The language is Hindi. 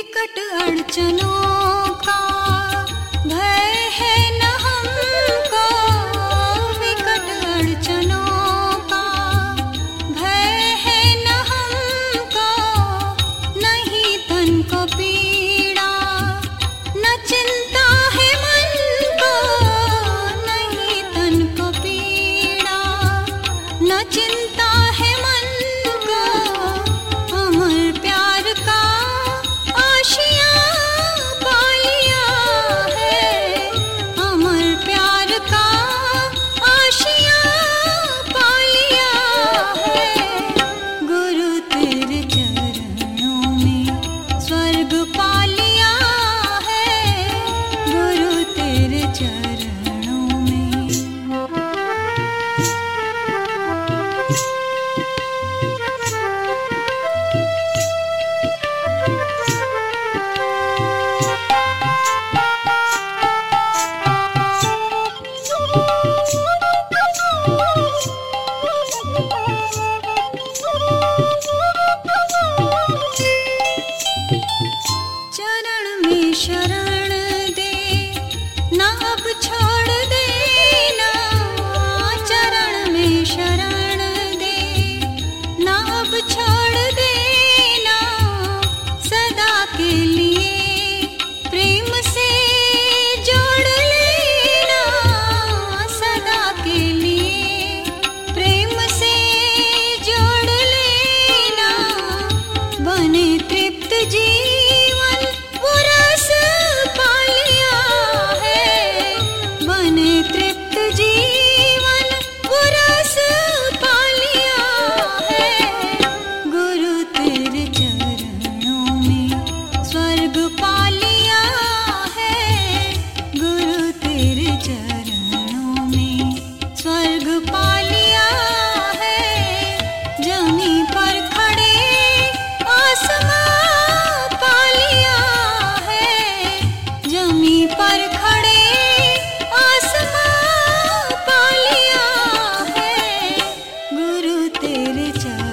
विकट अड़चनों का भय है न हमको, विकट अड़चनों का भय है न हमको, नहीं तन को पीड़ा न चिंता है मन को, नहीं तन को पीड़ा न चिंता है मन को, अमर प्यार का आशियाँ पा लिया है, अमर प्यार का आशियाँ पा लिया है। गुरु तेरे चरणों में स्वर्ग पा लिया है, गुरु तेरे चरणों में। चरण में शरण दे ना अब छोड़ देना, चरण में शरण दे ना अब छोड़ देना, सदा के लिए प्रेम से जोड़ लेना, सदा के लिए प्रेम से जोड़ लेना, बने तृप्त जीवन वो रस पा लिया है, बने तृप्त जीवन वो रस पा लिया है। गुरु तेरे चरणों में स्वर्ग पा लिया है, गुरु तेरे चरणों में स्वर्ग पा लिया है। जमीन पर खड़े आसमां पा लिया है, जमीन पर खड़े आसमां पा लिया है, गुरु तेरे चरणों